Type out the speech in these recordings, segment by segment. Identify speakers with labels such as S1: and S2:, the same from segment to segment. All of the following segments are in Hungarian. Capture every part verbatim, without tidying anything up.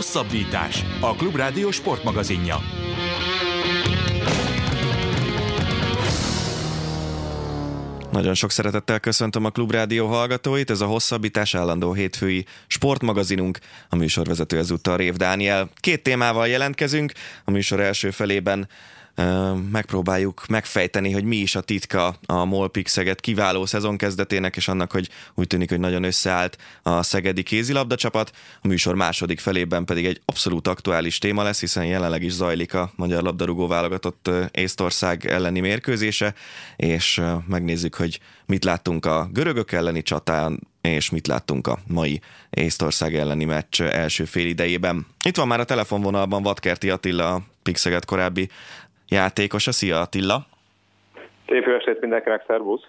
S1: Hosszabbítás, a Klubrádió sportmagazinja.
S2: Nagyon sok szeretettel köszöntöm a Klubrádió hallgatóit, ez a Hosszabbítás állandó hétfői sportmagazinunk, a műsorvezető ezúttal Rév Dániel. Két témával jelentkezünk, a műsor első felében megpróbáljuk megfejteni, hogy mi is a titka a MOL-Pik Szeged kiváló szezonkezdetének, és annak, hogy úgy tűnik, hogy nagyon összeállt a szegedi kézilabdacsapat. A műsor második felében pedig egy abszolút aktuális téma lesz, hiszen jelenleg is zajlik a magyar labdarúgó válogatott Észtország elleni mérkőzése, és megnézzük, hogy mit láttunk a görögök elleni csatán, és mit láttunk a mai Észtország elleni meccs első fél idejében. Itt van már a telefonvonalban Vadkerti Attila, a Pik Szeged korábbi játékosa. Szia Attila!
S3: Szép jó estét mindenkinek, szervusz!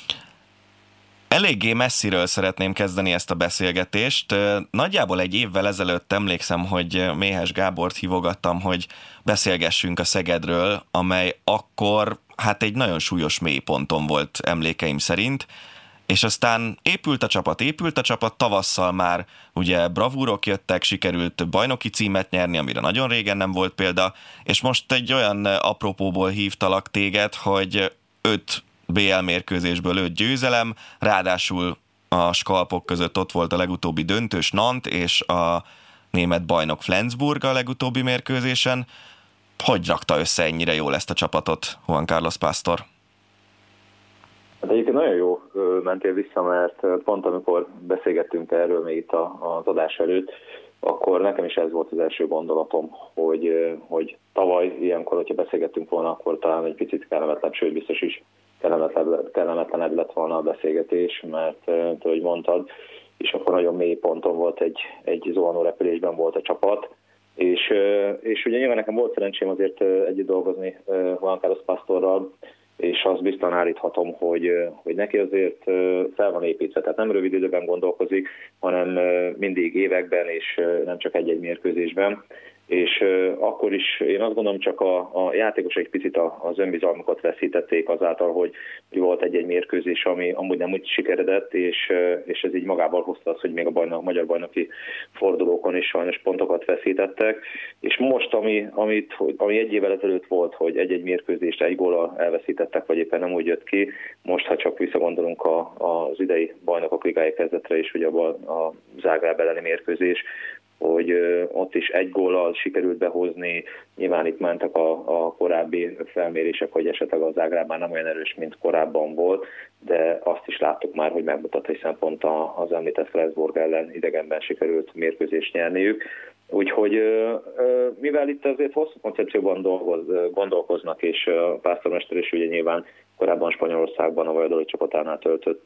S2: Eléggé messziről szeretném kezdeni ezt a beszélgetést. Nagyjából egy évvel ezelőtt emlékszem, hogy Méhes Gábort hívogattam, hogy beszélgessünk a Szegedről, amely akkor hát egy nagyon súlyos mélyponton volt emlékeim szerint, és aztán épült a csapat, épült a csapat, tavasszal már ugye bravúrok jöttek, sikerült bajnoki címet nyerni, amire nagyon régen nem volt példa, és most egy olyan apropóból hívtalak téged, hogy öt bé el mérkőzésből öt győzelem, ráadásul a skalpok között ott volt a legutóbbi döntős Nant és a német bajnok Flensburg a legutóbbi mérkőzésen. Hogy rakta össze ennyire jól ezt a csapatot Juan Carlos Pastor?
S3: Hát egyébként nagyon jó mentél vissza, mert pont amikor beszélgettünk erről még itt az adás előtt, akkor nekem is ez volt az első gondolatom, hogy, hogy tavaly ilyenkor, hogyha beszélgettünk volna, akkor talán egy picit kellemetlen, sőt biztos is kellemetlen, kellemetlenebb lett volna a beszélgetés, mert ahogy mondtad, és akkor nagyon mély ponton volt, egy, egy zuhanó repülésben volt a csapat, és, és ugye nyilván nekem volt szerencsém azért együtt dolgozni Juan Carlos Pastorral, és azt biztosan állíthatom, hogy, hogy neki azért fel van építve, tehát nem rövid időben gondolkozik, hanem mindig években, és nem csak egy-egy mérkőzésben. És akkor is én azt gondolom, csak a, a játékosok egy picit az önbizalmukat veszítették azáltal, hogy volt egy-egy mérkőzés, ami amúgy nem úgy sikeredett, és, és ez így magával hozta azt, hogy még a bajnok, magyar bajnoki fordulókon is sajnos pontokat veszítettek. És most, ami, amit, ami egy évvel ezelőtt volt, hogy egy-egy mérkőzést egy góllal elveszítettek, vagy éppen nem úgy jött ki, most, ha csak visszagondolunk a, az idei bajnokok ligája kezdetre is, ugye a, a Zágráb elleni mérkőzés, hogy ott is egy góllal sikerült behozni, nyilván itt mentek a, a korábbi felmérések, hogy esetleg az Zágráb már nem olyan erős, mint korábban volt, de azt is láttuk már, hogy megmutatta, hiszen pont az említett Flensburg ellen idegenben sikerült mérkőzést nyerniük. Úgyhogy mivel itt azért hosszú koncepcióban dolgoz, gondolkoznak, és a pásztormester is ugye nyilván korábban Spanyolországban a Valladolid csapatánál töltött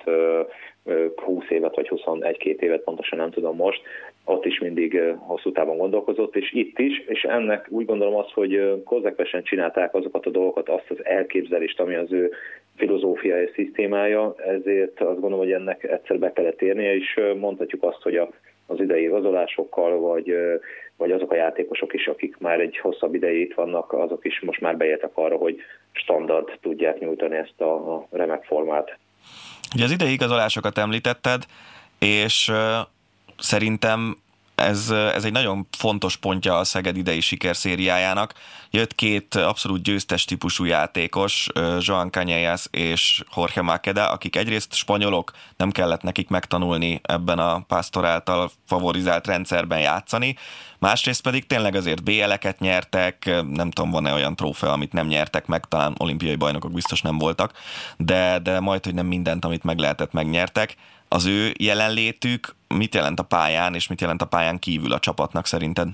S3: húsz évet, vagy huszonegy-két évet, pontosan nem tudom most, ott is mindig hosszú távon gondolkozott, és itt is, és ennek úgy gondolom azt, hogy konzekvensen csinálták azokat a dolgokat, azt az elképzelést, ami az ő filozófiai szisztémája, ezért azt gondolom, hogy ennek egyszer be kellett érnie, és mondhatjuk azt, hogy a az idei igazolásokkal, vagy, vagy azok a játékosok is, akik már egy hosszabb ideig itt vannak, azok is most már beértek arra, hogy standard tudják nyújtani ezt a, a remek formát.
S2: Ugye az idei igazolásokat említetted, és uh, szerintem Ez, ez egy nagyon fontos pontja a Szeged idei sikerszériájának. Jött két abszolút győztes típusú játékos, Joan Cañellas és Jorge Máqueda, akik egyrészt spanyolok, nem kellett nekik megtanulni ebben a Pastor által favorizált rendszerben játszani, másrészt pedig tényleg azért bé eleket nyertek, nem tudom, van-e olyan trófea, amit nem nyertek meg, talán olimpiai bajnokok biztos nem voltak, de, de majd, hogy nem mindent, amit meg lehetett, megnyertek. Az ő jelenlétük mit jelent a pályán, és mit jelent a pályán kívül a csapatnak szerinted?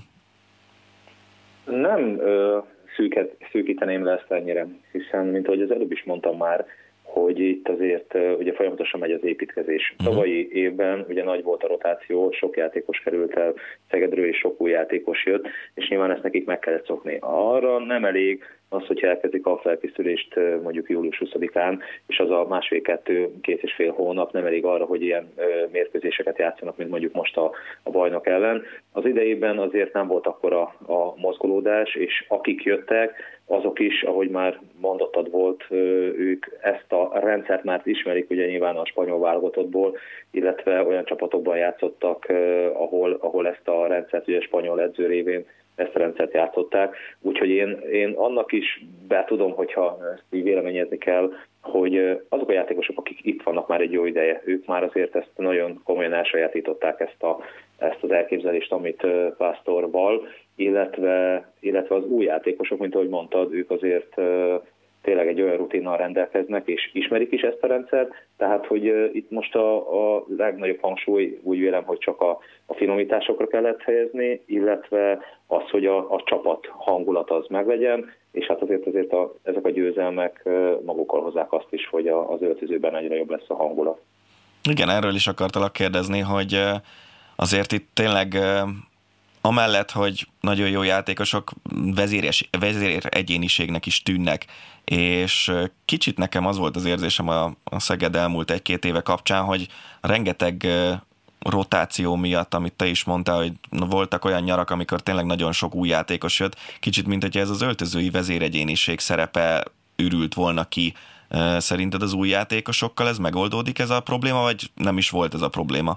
S3: Nem ö, szűket, szűkíteném le ezt ennyire, hiszen, mint ahogy az előbb is mondtam már, hogy itt azért ugye folyamatosan megy az építkezés. Uh-huh. Tavalyi évben ugye nagy volt a rotáció, sok játékos került el Szegedről, és sok új játékos jött, és nyilván ezt nekik meg kellett szokni. Arra nem elég az, hogyha elkezdik a felkészülést mondjuk július huszadikán, és az a másfél-kettő, két és fél hónap nem elég arra, hogy ilyen mérkőzéseket játszanak, mint mondjuk most a, a bajnok ellen. Az idejében azért nem volt akkora a mozgolódás, és akik jöttek, azok is, ahogy már mondottad volt, ők ezt a rendszert már ismerik, ugye nyilván a spanyol válogatottból, illetve olyan csapatokban játszottak, ahol, ahol ezt a rendszert, ugye spanyol edző révén ezt a rendszert játszották. Úgyhogy én, én annak is be tudom, hogyha ezt így véleményezni kell, hogy azok a játékosok, akik itt vannak már egy jó ideje, ők már azért ezt nagyon komolyan elsajátították ezt, a, ezt az elképzelést, amit Pásztorval, illetve, illetve az új játékosok, mint ahogy mondtad, ők azért tényleg egy olyan rutinnal rendelkeznek, és ismerik is ezt a rendszert, tehát, hogy uh, itt most a, a legnagyobb hangsúly úgy vélem, hogy csak a, a finomításokra kellett helyezni, illetve az, hogy a, a csapat hangulat az meglegyen, és hát azért, azért a, ezek a győzelmek uh, magukkal hozzák azt is, hogy a, az öltözőben egyre jobb lesz a hangulat.
S2: Igen, erről is akartalak kérdezni, hogy uh, azért itt tényleg uh, amellett, hogy nagyon jó játékosok vezéres, vezér egyéniségnek is tűnnek, és kicsit nekem az volt az érzésem a, a Szeged elmúlt egy-két éve kapcsán, hogy rengeteg rotáció miatt, amit te is mondtál, hogy voltak olyan nyarak, amikor tényleg nagyon sok új játékos jött, kicsit mint hogyha ez az öltözői vezéregyéniség szerepe ürült volna ki. Szerinted az új játékosokkal ez megoldódik ez a probléma, vagy nem is volt ez a probléma?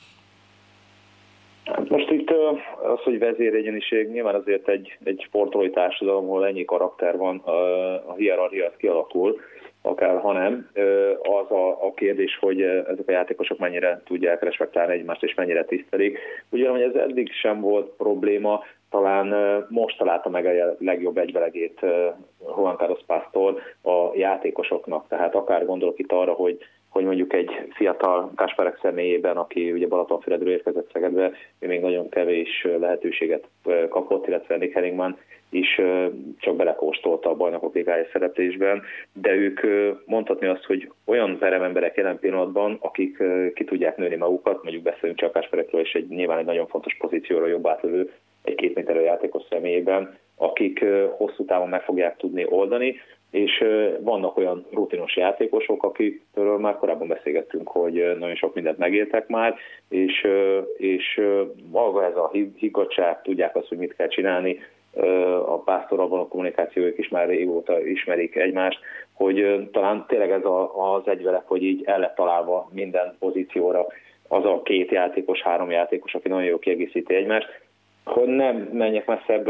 S3: Most itt az, hogy vezéregyéniség, nyilván azért egy, egy sportolói társadalom, ahol ennyi karakter van, a hierarchia kialakul, akár ha nem. Az a, a kérdés, hogy ezek a játékosok mennyire tudják respektálni egymást, és mennyire tisztelik. Ugye, hogy ez eddig sem volt probléma, talán most találta meg a legjobb egyvelegét Juan Carlos Pastor a játékosoknak. Tehát akár gondolok itt arra, hogy hogy mondjuk egy fiatal Kasparek személyében, aki ugye Balatonfüredről érkezett Szegedbe, ő még nagyon kevés lehetőséget kapott, illetve Nick Henningman is csak belekóstolta a Bajnokok Ligája szereplésben, de ők mondhatni azt, hogy olyan perememberek jelen pillanatban, akik ki tudják nőni magukat, mondjuk beszélünk csak Kasparekről, és egy nyilván egy nagyon fontos pozícióra jobb átlövő, egy két méterű játékos személyében, akik hosszú távon meg fogják tudni oldani, és vannak olyan rutinos játékosok, akikről már korábban beszélgettünk, hogy nagyon sok mindent megéltek már, és, és maga ez a higgadtság, tudják azt, hogy mit kell csinálni, a Pásztorral való kommunikációjuk is már régóta ismerik egymást, hogy talán tényleg ez a, az egyvelek, hogy így el lett találva minden pozícióra az a két játékos, három játékos, aki nagyon jól kiegészíti egymást, hogy nem menjek messzebb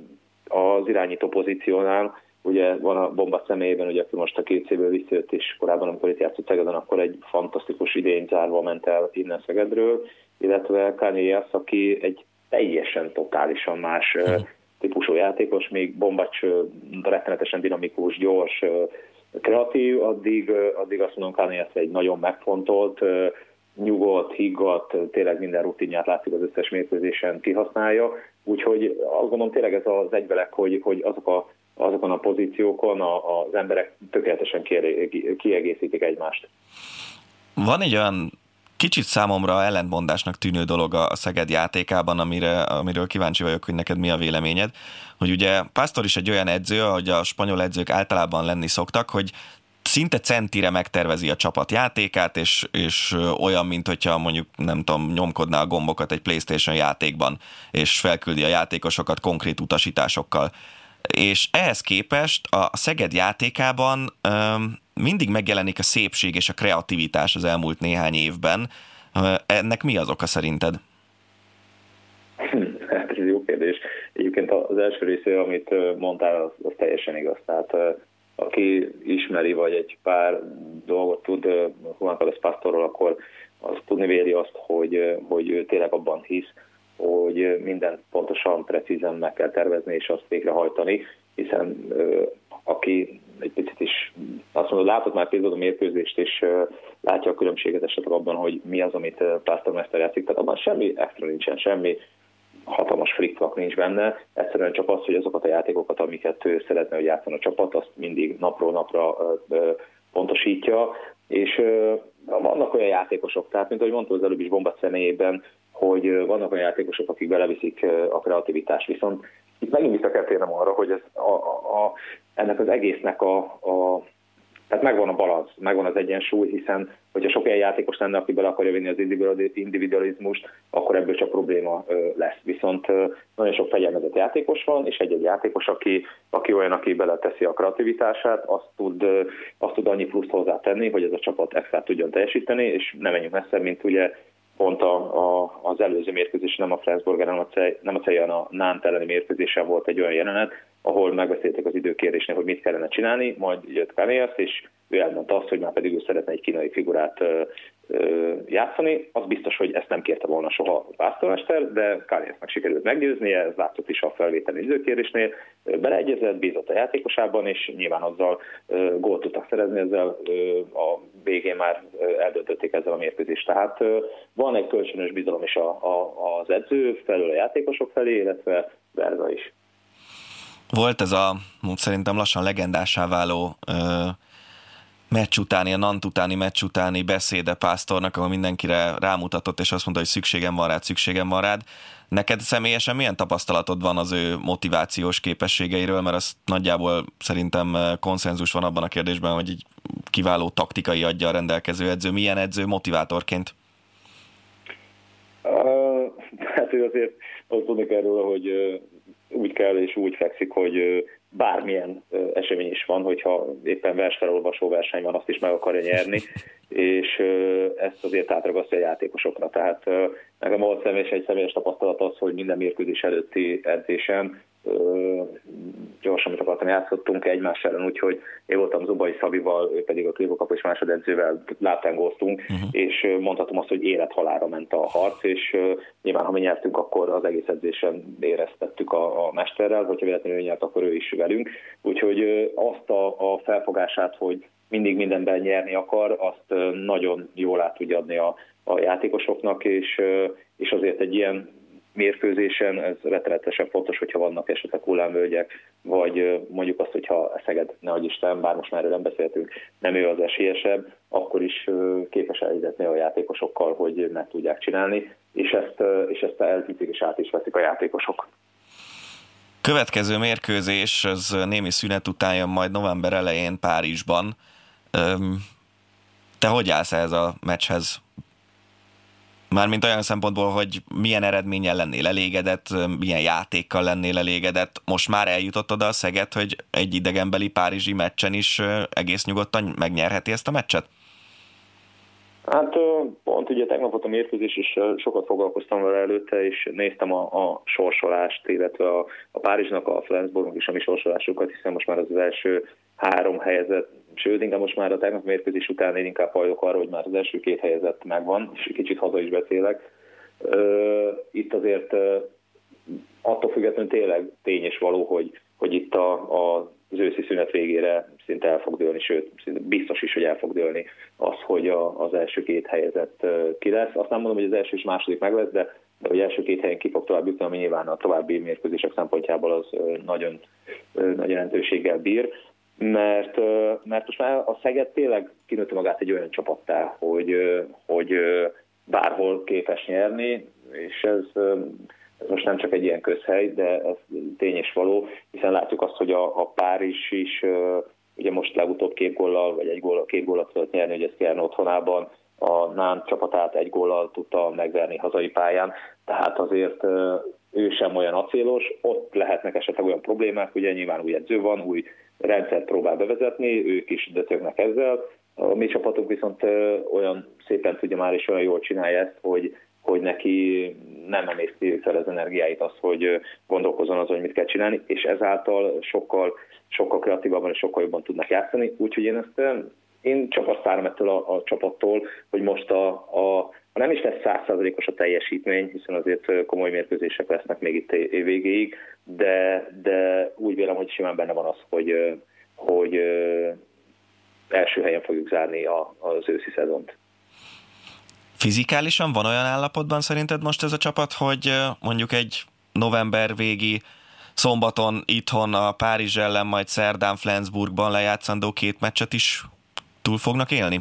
S3: az irányító pozíciónál. Ugye van a Bomba személyében, ugye, aki most a két széből visszajött, és korábban, amikor itt játszott Szegeden, akkor egy fantasztikus idényt zárva ment el innen Szegedről, illetve Kanyéjas, aki egy teljesen, totálisan más típusú játékos, még Bombacs rettenetesen dinamikus, gyors, kreatív, addig, addig azt mondom, Kanyéjas egy nagyon megfontolt, nyugodt, higgadt, tényleg minden rutinját látszik az összes mérkőzésen kihasználja, úgyhogy azt gondolom tényleg ez az egyvelek, hogy, hogy azok a azokon a pozíciókon a, az emberek tökéletesen kiegészítik egymást.
S2: Van egy olyan kicsit számomra ellentmondásnak tűnő dolog a Szeged játékában, amire, amiről kíváncsi vagyok, hogy neked mi a véleményed, hogy ugye Pastor is egy olyan edző, ahogy a spanyol edzők általában lenni szoktak, hogy szinte centire megtervezi a csapat játékát, és, és olyan, mint hogyha mondjuk, nem tudom, nyomkodná a gombokat egy PlayStation játékban, és felküldi a játékosokat konkrét utasításokkal. És ehhez képest a Szeged játékában um, mindig megjelenik a szépség és a kreativitás az elmúlt néhány évben. Uh, ennek mi az oka szerinted?
S3: Hát ez jó kérdés. Egyébként az első része, amit mondtál, az, az teljesen igaz. Tehát aki ismeri, vagy egy pár dolgot tud Juan Carlos Pastorról, akkor az tudni véli azt, hogy, hogy ő tényleg abban hisz, hogy mindent pontosan, precízen meg kell tervezni, és azt végrehajtani, hiszen uh, aki egy picit is azt mondod, látott már például a mérkőzést, és uh, látja a különbséget esetleg abban, hogy mi az, amit uh, Pásztor Mester játszik, tehát abban semmi extra nincsen, semmi hatalmas flick-flak nincs benne, egyszerűen csak az, hogy azokat a játékokat, amiket ő szeretne, hogy játszani a csapat, azt mindig napról napra uh, uh, pontosítja, és uh, vannak olyan játékosok, tehát mint ahogy mondtam az előbb is Bomba személyében, hogy vannak olyan játékosok, akik beleviszik a kreativitást, viszont itt megint vissza kell térnem arra, hogy ez a, a, a, ennek az egésznek a, a Tehát megvan a balansz, megvan az egyensúly, hiszen hogyha sok ilyen játékos lenne, aki bele akarja vinni az individualizmust, akkor ebből csak probléma lesz. Viszont nagyon sok fegyelmezett játékos van, és egy-egy játékos, aki, aki olyan, aki beleteszi a kreativitását, azt tud, azt tud annyi pluszt hozzátenni, hogy ez a csapat extra tudjon teljesíteni, és nem menjünk messze, mint ugye pont a, a, az előző mérkőzés, nem a Flensburg, nem a Cej, nem a, Cej, a Nantes elleni mérkőzésen volt egy olyan jelenet, ahol megbeszélték az időkérésnél, hogy mit kellene csinálni, majd jött Caneas, és ő elmondta azt, hogy már pedig ő szeretne egy kínai figurát ö, ö, játszani. Az biztos, hogy ezt nem kérte volna soha a pásztormester, de Caneasnak sikerült meggyőznie, ez látszott is a felvételi időkérésnél. Beleegyezett, bízott a játékosában, és nyilván azzal ö, gólt tudtak szerezni, ezzel ö, a végén már eldöntötték ezzel a mérkőzést. Tehát ö, van egy kölcsönös bizalom is a, a, az edző felől a játékosok felé, illetve Berga is.
S2: Volt ez a szerintem lassan legendássá váló ö, meccs utáni, a Nantes utáni meccs utáni beszéde Pásztornak, ahol mindenkire rámutatott, és azt mondta, hogy szükségem van rád, szükségem van rád. Neked személyesen milyen tapasztalatod van az ő motivációs képességeiről, mert az nagyjából szerintem konszenzus van abban a kérdésben, hogy egy kiváló taktikai adja a rendelkező edző. Milyen edző motivátorként?
S3: Uh, hát ő azért azt tudni erről, hogy uh, úgy kell és úgy fekszik, hogy uh, bármilyen uh, esemény is van, hogyha éppen versfelolvasó verseny van, azt is meg akarja nyerni, és uh, ezt azért átragasztja a játékosokra. Tehát uh, nekem volt személyes egy személyes tapasztalat az, hogy minden mérkőzés előtti edzésen uh, gyorsan, amit akartam, játszottunk egymás ellen, úgyhogy én voltam Zubai Szabival, ő pedig a Klivokap és másodedzővel látángoztunk, uh-huh. és mondhatom azt, hogy élet-halálra ment a harc, és uh, nyilván, ha mi nyertünk, akkor az egész edzésen éreztettük a, a mesterrel, hogyha véletlenül ő nyert, akkor ő is velünk. Úgyhogy uh, azt a, a felfogását, hogy mindig mindenben nyerni akar, azt uh, nagyon jól át tudja adni a, a játékosoknak, és, uh, és azért egy ilyen mérkőzésen ez rettenetesen fontos, hogyha vannak esetleg hullámvölgyek, vagy mondjuk azt, hogyha Szeged, nehogy Isten, bár most már erről nem beszéltünk, nem ő az esélyesebb, akkor is képes elhitetni a játékosokkal, hogy meg tudják csinálni, és ezt, és ezt elhiszik és át is veszik a játékosok.
S2: Következő mérkőzés, az némi szünet után jön majd november elején Párizsban. Te hogy állsz ez a meccshez? Mármint olyan szempontból, hogy milyen eredménnyel lennél elégedett, milyen játékkal lennél elégedett. Most már eljutott oda a Szeged, hogy egy idegenbeli párizsi meccsen is egész nyugodtan megnyerheti ezt a meccset?
S3: Hát pont ugye tegnap volt a mérkőzés, és sokat foglalkoztam vele előtte, és néztem a, a sorsolást, illetve a, a Párizsnak, a Flensburgnak is a mi sorsolásukat, hiszen most már az, az első három helyezett, sőt, inkább most már a tegnap mérkőzés után én inkább hajlok arra, hogy már az első két helyezett megvan, és kicsit haza is beszélek. Itt azért attól függetlenül tényleg tény és való, hogy, hogy itt a, a az őszi szünet végére szinte el fog dőlni, sőt, szinte biztos is, hogy el fog dőlni az, hogy a, az első két helyezett ki lesz. Azt nem mondom, hogy az első és második meg lesz, de, de hogy első két helyen ki fog tovább jutni, ami nyilván a további mérkőzések szempontjából az nagyon nagy jelentőséggel bír, mert, mert most már a Szeged tényleg kinőtte magát egy olyan csapattá, hogy, hogy bárhol képes nyerni, és ez... Ez most nem csak egy ilyen közhely, de ez tény és való, hiszen látjuk azt, hogy a, a Párizs is uh, ugye most legutóbb két góllal, vagy egy góllal, két góllal tudott nyerni, hogy ez Kern otthonában, a Nantes csapatát egy góllal tudta megverni hazai pályán, tehát azért uh, ő sem olyan acélos, ott lehetnek esetleg olyan problémák, ugye nyilván új edző van, új rendszert próbál bevezetni, ők is dötögnek ezzel, a mi csapatunk viszont uh, olyan szépen tudja már, és olyan jól csinálja ezt, hogy hogy neki nem emészti fel az energiáit az, hogy gondolkozzon azon, hogy mit kell csinálni, és ezáltal sokkal, sokkal kreatívabban és sokkal jobban tudnak játszani. Úgyhogy én ezt én csak azt várom ettől a, a csapattól, hogy most a, a nem is lesz száz százalékos a teljesítmény, hiszen azért komoly mérkőzések lesznek még itt év végéig, de, de úgy vélem, hogy simán benne van az, hogy, hogy első helyen fogjuk zárni a, az őszi szezont.
S2: Fizikálisan van olyan állapotban szerinted most ez a csapat, hogy mondjuk egy november végi szombaton itthon a Párizs ellen, majd szerdán Flensburgban lejátszandó két meccset is túl fognak élni?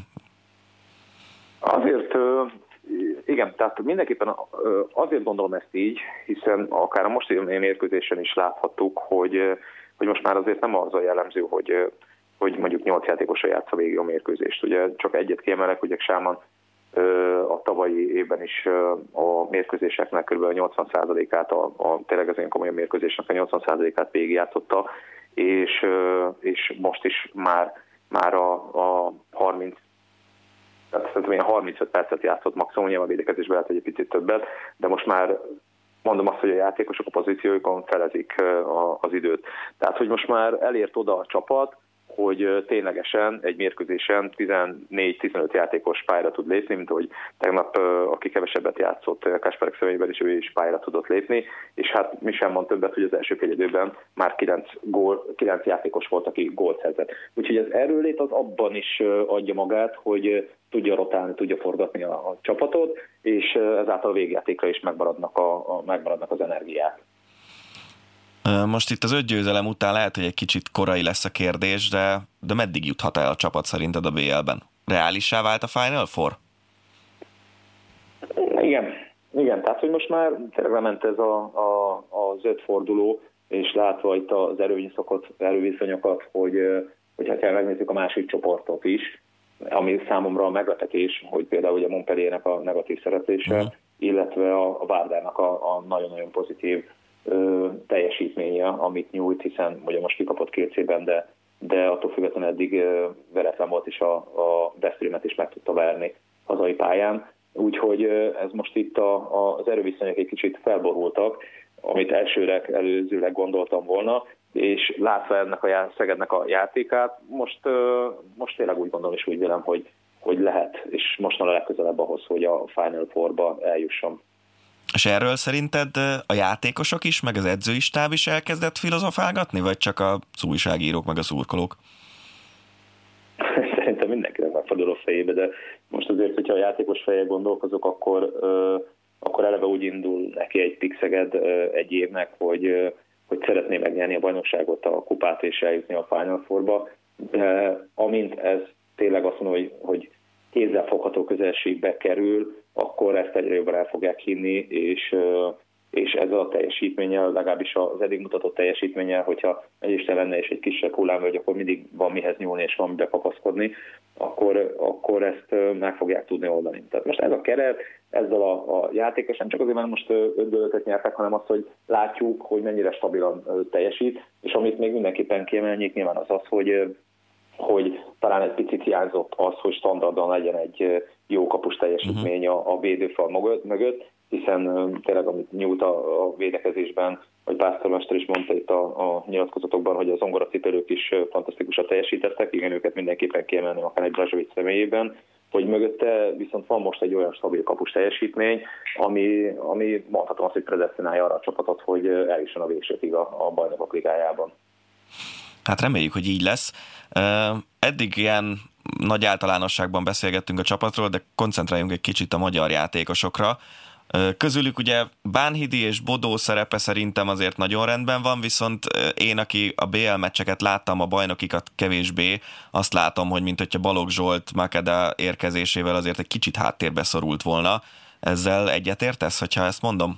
S3: Azért igen, tehát mindenképpen azért gondolom ezt így, hiszen akár a mostani mérkőzésen is láthattuk, hogy, hogy most már azért nem az a jellemző, hogy hogy mondjuk nyolc játékosra játsza végig a mérkőzést. Ugye csak egyet kiemelek, ugye Sáman a tavalyi évben is a mérkőzéseknek kb. nyolcvan százalékát, a, a tényleg az ilyen komolyabb mérkőzéseknek a nyolcvan százalékát végigjátszotta, és, és most is már, már a, a harminc, tehát szerintem ilyen harmincöt percet játszott maximum, nyilván a védekezésben lehet egy picit többet, de most már mondom azt, hogy a játékosok a pozícióikon felezik az időt. Tehát, hogy most már elért oda a csapat, hogy ténylegesen egy mérkőzésen tizennégy-tizenöt játékos pályára tud lépni, mint ahogy tegnap, aki kevesebbet játszott Kasparek személyében is, ő is pályára tudott lépni, és hát mi sem mond többet, hogy az első fél időben már kilenc, gól, kilenc játékos volt, aki gólt szerzett. Úgyhogy az erőlét az abban is adja magát, hogy tudja rotálni, tudja forgatni a, a csapatot, és ezáltal a végjátékra is megmaradnak, a, a, megmaradnak az energiák.
S2: Most itt az öt győzelem után lehet, hogy egy kicsit korai lesz a kérdés, de, de meddig juthat el a csapat szerinted a bé el-ben? Reálissá vált a Final Four?
S3: Igen, igen, tehát hogy most már tényleg lement ez a, a, az öt forduló, és látva itt az erőviszonyokat, erőviszonyokat, hogy, hogy ha kell megnézzük a másik csoportot is, ami számomra a meglepetés, hogy például a Montpelliernek a negatív szereplése, uh-huh. illetve a, a Várdának a, a nagyon-nagyon pozitív ö, teljesítménye, amit nyújt, hiszen ugye most kikapott két cében, de, de attól függetlenül eddig ö, veretlen volt, és a, a Veszprémet is meg tudta verni hazai pályán. Úgyhogy ö, ez most itt a, a, az erőviszonyok egy kicsit felborultak, amit elsőre előzőleg gondoltam volna, és látva ennek a Szegednek a játékát, most, most tényleg úgy gondolom és úgy vélem, hogy, hogy lehet, és most van a legközelebb ahhoz, hogy a Final Four-ba eljusson.
S2: És erről szerinted a játékosok is, meg az edzői stáb is elkezdett filozofálgatni, vagy csak az újságírók, meg a szurkolók?
S3: Szerintem mindenkinek megfordul a fejébe, de most azért, hogyha a játékos fejjel gondolkozok, akkor, akkor eleve úgy indul neki egy Pixeged egy évnek, hogy hogy szeretné megnyerni a bajnokságot, a kupát és eljutni a Final Four-ba, de amint ez tényleg azt mondom, hogy, hogy kézzelfogható közelségbe kerül, akkor ezt egyre jobban el fogják hinni, és, és ezzel a teljesítménnyel, legalábbis az eddig mutatott teljesítménnyel, hogyha egy Isten lenne és egy kisebb hullámvölgy, akkor mindig van mihez nyúlni és van mibe kapaszkodni, akkor, akkor ezt meg fogják tudni oldani. Tehát most ez a keret, ezzel a, a játékos, nem csak azért, mert most ötből ötöt nyertek, hanem azt, hogy látjuk, hogy mennyire stabilan teljesít, és amit még mindenképpen kiemelnék nyilván az az, hogy, hogy talán egy picit hiányzott az, hogy standardon legyen egy jó kapus teljesítmény a, a védőfal mögött, hiszen tényleg amit nyújt a, a védekezésben, vagy Pásztormester is mondta itt a, a nyilatkozatokban, hogy az zongoracipelők is fantasztikusan teljesítettek, igen, őket mindenképpen kiemelném akár egy Blažević személyében, hogy mögötte viszont van most egy olyan stabil kapus teljesítmény, ami, ami mondhatom azt, hogy predesztinálja arra a csapatot, hogy eljusson a végsőkig a, a bajnokok ligájában.
S2: Hát reméljük, hogy így lesz. Eddig ilyen nagy általánosságban beszélgettünk a csapatról, de koncentráljunk egy kicsit a magyar játékosokra. Közülük ugye Bánhidi és Bodó szerepe szerintem azért nagyon rendben van, viszont én, aki a bé el meccseket láttam, a bajnokikat kevésbé, azt látom, hogy mint hogyha Balogh Zsolt Makeda érkezésével azért egy kicsit háttérbe szorult volna. Ezzel egyetértesz, hogyha ezt mondom?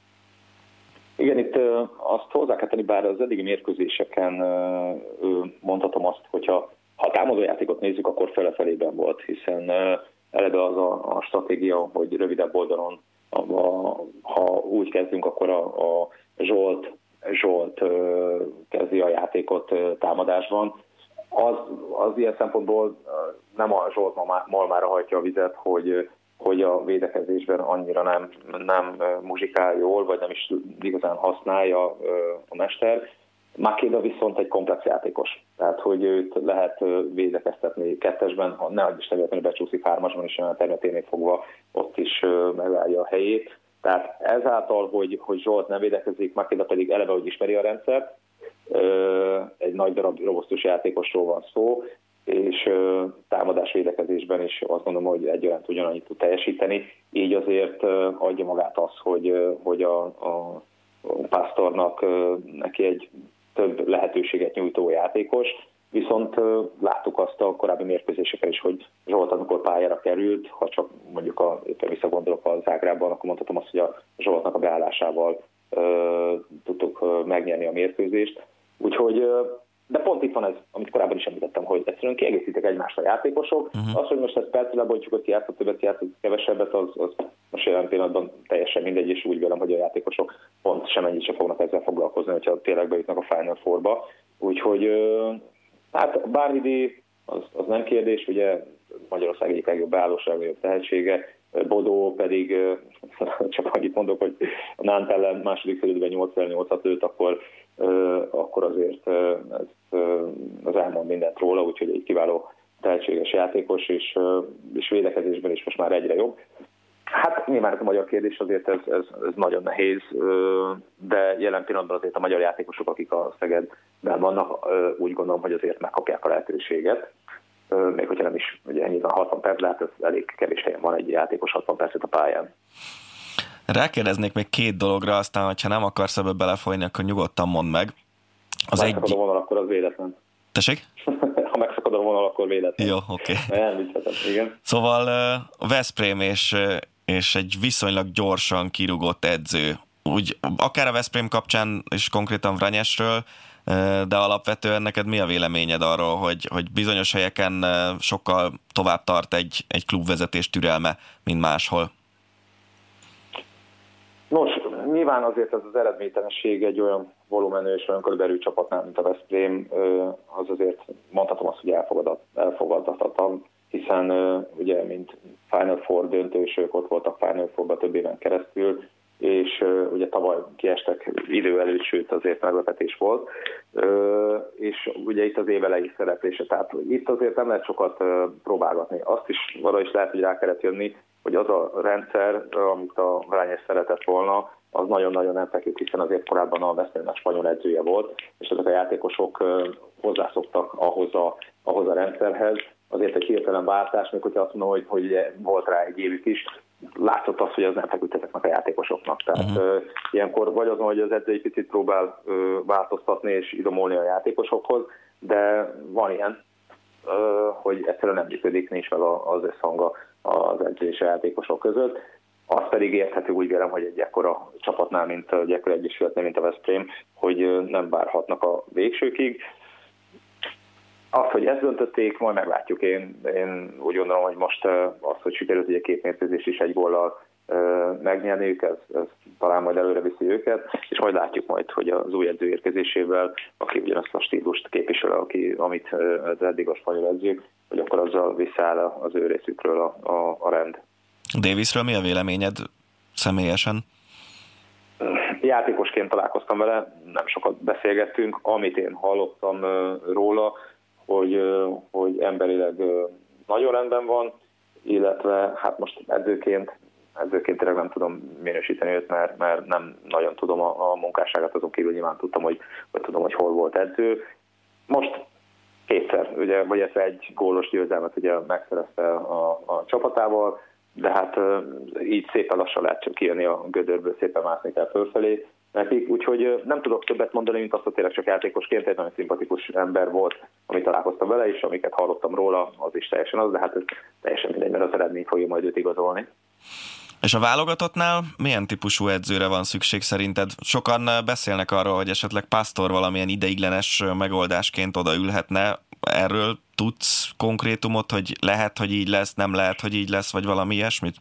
S3: Igen, itt azt hozzá kell tenni, bár az eddigi mérkőzéseken mondhatom azt, hogyha ha a támadójátékot nézzük, akkor fele-felében volt, hiszen eleve az a, a stratégia, hogy rövidebb oldalon, a, a, ha úgy kezdünk, akkor a, a Zsolt, Zsolt kezdi a játékot támadásban. Az, az ilyen szempontból nem a Zsolt malmára hajtja a vizet, hogy hogy a védekezésben annyira nem, nem muzsikál jól, vagy nem is igazán használja a mester. Makeda viszont egy komplex játékos. Tehát, hogy őt lehet védekeztetni kettesben, ha ne adj is területlenül becsúszik hármasban is, olyan területénél fogva ott is megállja a helyét. Tehát ezáltal, hogy, hogy Zsolt nem védekezik, Makeda pedig eleve, hogy ismeri a rendszert, egy nagy darab robosztus játékosról van szó, és támadás védekezésben is azt gondolom, hogy egyaránt ugyanannyit tud teljesíteni. Így azért adja magát az, hogy, hogy a, a Pásztornak neki egy több lehetőséget nyújtó játékos, viszont láttuk azt a korábbi mérkőzéseken is, hogy Zsolt, amikor pályára került, ha csak mondjuk a, éppen visszagondolok a Zágrában, akkor mondhatom azt, hogy a Zsoltnak a beállásával uh, tudtuk megnyerni a mérkőzést. Úgyhogy uh, de pont itt van ez, amit korábban is említettem, hogy egyszerűen kiegészítik egymást a játékosok. Uh-huh. Az, hogy most ezt percre lebontjuk, hogy ki játszott többet, játszott kevesebbet, az, az most jelen pillanatban teljesen mindegy, és úgy vélem, hogy a játékosok pont semennyit sem fognak ezzel foglalkozni, hogyha tényleg bejutnak a Final Fourba. Úgyhogy hát Bárhidi az, az nem kérdés, ugye Magyarország egyik legjobb beállósa, legjobb tehetsége, Bodó pedig, csak annyit mondok, hogy a Nánt ellen második félidőben nyolc-nyolcat lőtt, akkor, akkor azért ez, az elmond mindent róla, úgyhogy egy kiváló tehetséges játékos, és, és védekezésben is most már egyre jobb. Hát nyilván a magyar kérdés azért ez, ez, ez nagyon nehéz, de jelen pillanatban azért a magyar játékosok, akik a Szegedben vannak, úgy gondolom, hogy azért megkapják a lehetőséget. Még hogyha nem is, ugye ennyi van hatvan perc, hát ez elég kevés helyen van egy játékos hatvan percet a pályán.
S2: Rákérdeznék még két dologra, aztán, hogyha nem akarsz ebbe belefolyni, akkor nyugodtan mondd meg.
S3: Az ha megszakad egy... a vonal, akkor az véletlen.
S2: Tessék?
S3: Ha megszakad a vonal, akkor véletlen.
S2: Jó, oké. Okay.
S3: Elmíthetem, igen.
S2: Szóval a Veszprém és, és egy viszonylag gyorsan kirúgott edző. Úgy, akár a Veszprém kapcsán, és konkrétan Vranyesről, de alapvetően neked mi a véleményed arról, hogy, hogy bizonyos helyeken sokkal tovább tart egy, egy klubvezetés türelme, mint máshol?
S3: Nos, nyilván azért ez az eredménytelenség egy olyan volumenű és olyan körülbelül csapatnál, mint a Veszprém, az azért mondhatom azt, hogy elfogadhatatlan, hiszen ugye, mint Final Four döntősök ott voltak Final Fourban több éven keresztül, és uh, ugye tavaly kiestek idő előtt, sőt azért meglepetés volt, uh, és ugye itt az év elejé szereplése, tehát itt azért nem lehet sokat uh, próbálgatni. Azt is, arra is lehet, hogy rá kellett jönni, hogy az a rendszer, amit a Vranyes szeretett volna, az nagyon-nagyon nem feküdt, hiszen azért korábban a Veszprémnek spanyol edzője volt, és ezek a játékosok uh, hozzászoktak ahhoz a, ahhoz a rendszerhez. Azért egy hirtelen váltás, még hogyha azt mondom, hogy, hogy volt rá egy évük is, látszott az, hogy az nem feküdt ezeknek a játékosoknak. Tehát uh-huh. uh, ilyenkor vagy azon, hogy az edző egy picit próbál uh, változtatni és idomolni a játékosokhoz, de van ilyen, uh, hogy egyszerűen nem működik, nincs meg az összhang az edző és a játékosok között. Az pedig érthető, úgy vélem, hogy egy ekkora csapatnál, mint egy ekkora egyesületnél, mint a Veszprém, hogy uh, nem várhatnak a végsőkig. Azt, hogy ezt döntötték, majd meglátjuk. Én, én úgy gondolom, hogy most az, hogy sikerült ugye két mérkőzés is egy góllal megnyerniük, ez, ez talán majd előre viszi őket, és majd látjuk majd, hogy az új edző érkezésével, aki ugyanazt a stílust képvisel, aki, amit az eddig a spanyol edző, hogy akkor azzal visszaáll az ő részükről a, a, a rend.
S2: Davisről mi a véleményed személyesen?
S3: Játékosként találkoztam vele, nem sokat beszélgettünk, amit én hallottam róla, hogy, hogy emberileg nagyon rendben van, illetve hát most edzőként, edzőként tényleg nem tudom minősíteni őt, mert, mert nem nagyon tudom a, a munkásságát, azon kívül nyilván tudtam, hogy, hogy tudom, hogy hol volt edző. Most kétszer, ugye, vagy ez egy gólos győzelmet ugye megszerezte a, a csapatával, de hát így szépen lassan lehet csak kijönni a gödörből, szépen mászni kell fölfelé nekik, úgyhogy nem tudok többet mondani, mint azt, hogy tényleg csak játékosként egy nagyon szimpatikus ember volt, amit találkoztam vele, és amiket hallottam róla, az is teljesen az, de hát ez teljesen mindegy, mert az eredmény fogja majd őt igazolni.
S2: És a válogatottnál milyen típusú edzőre van szükség szerinted? Sokan beszélnek arról, hogy esetleg Pásztor valamilyen ideiglenes megoldásként odaülhetne. Erről tudsz konkrétumot, hogy lehet, hogy így lesz, nem lehet, hogy így lesz, vagy valami ilyesmit?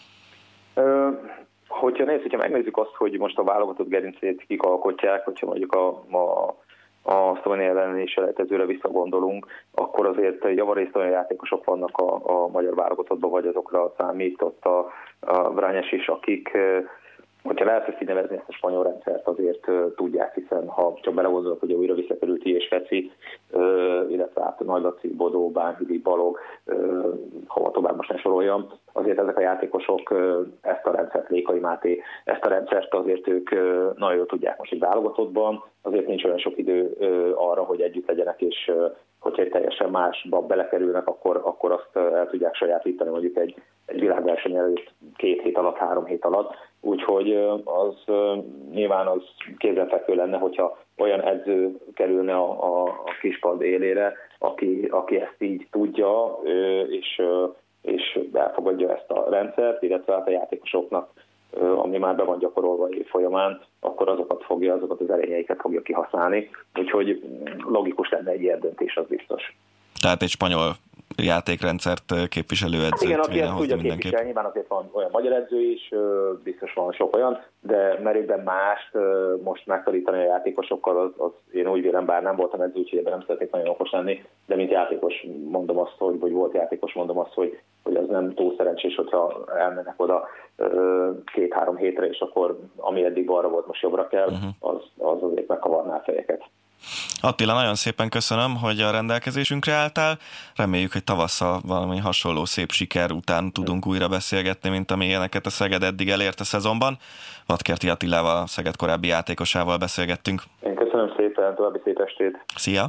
S3: Ö, hogyha nézzük, hogyha megnézzük azt, hogy most a válogatott gerincét kik alkotják, hogyha mondjuk a, a, a Szlovenia ellen és selejtezőre visszagondolunk, akkor azért javarészt olyan játékosok vannak a, a magyar válogatottban, vagy azokra számított a, a Vranyes is, akik, hogyha lehet ezt így nevezni, ezt a spanyol rendszert azért uh, tudják, hiszen ha csak belegondolok, hogy újra visszakerült és Feci, uh, illetve át Nagy Laci, Bodó, Bánhidi, Balog, uh, hova tovább most ne soroljam, azért ezek a játékosok uh, ezt a rendszert, Lékai Máté, ezt a rendszert azért ők uh, nagyon jól tudják most egy válogatottban, azért nincs olyan sok idő uh, arra, hogy együtt legyenek, és uh, hogyha egy teljesen másba belekerülnek, akkor, akkor azt uh, el tudják sajátítani mondjuk egy, egy világverseny előtt két hét alatt, három hét alatt. Úgyhogy az nyilván az kézenfekvő lenne, hogyha olyan edző kerülne a, a, a kispad élére, aki, aki ezt így tudja, és, és elfogadja ezt a rendszert, illetve a játékosoknak ami már be van gyakorolva év folyamán, akkor azokat fogja, azokat az erényeiket fogja kihasználni. Úgyhogy logikus lenne egy ilyen döntés, az biztos.
S2: Tehát egy spanyol játékrendszert képviselő edzőt.
S3: Hát igen, aki ezt tudja képviselni, nyilván azért van olyan magyar edző is, biztos van sok olyan, de merőben mást most megtanítani a játékosokkal, az, az én úgy vélem, bár nem voltam edző, úgyhogy ebben nem szeretnék nagyon okos lenni, de mint játékos mondom azt, hogy, vagy volt játékos mondom azt, hogy, hogy az nem túl szerencsés, hogyha elmennek oda két-három hétre, és akkor ami eddig balra volt, most jobbra kell, uh-huh. az, az azért megkavarná a fejeket.
S2: Attila, nagyon szépen köszönöm, hogy a rendelkezésünkre álltál. Reméljük, hogy tavasszal valami hasonló szép siker után tudunk újra beszélgetni, mint amilyeneket a Szeged eddig elért a szezonban. Vadkerti Attilával, a Szeged korábbi játékosával beszélgettünk.
S3: Én köszönöm szépen, további szép estét.
S2: Szia!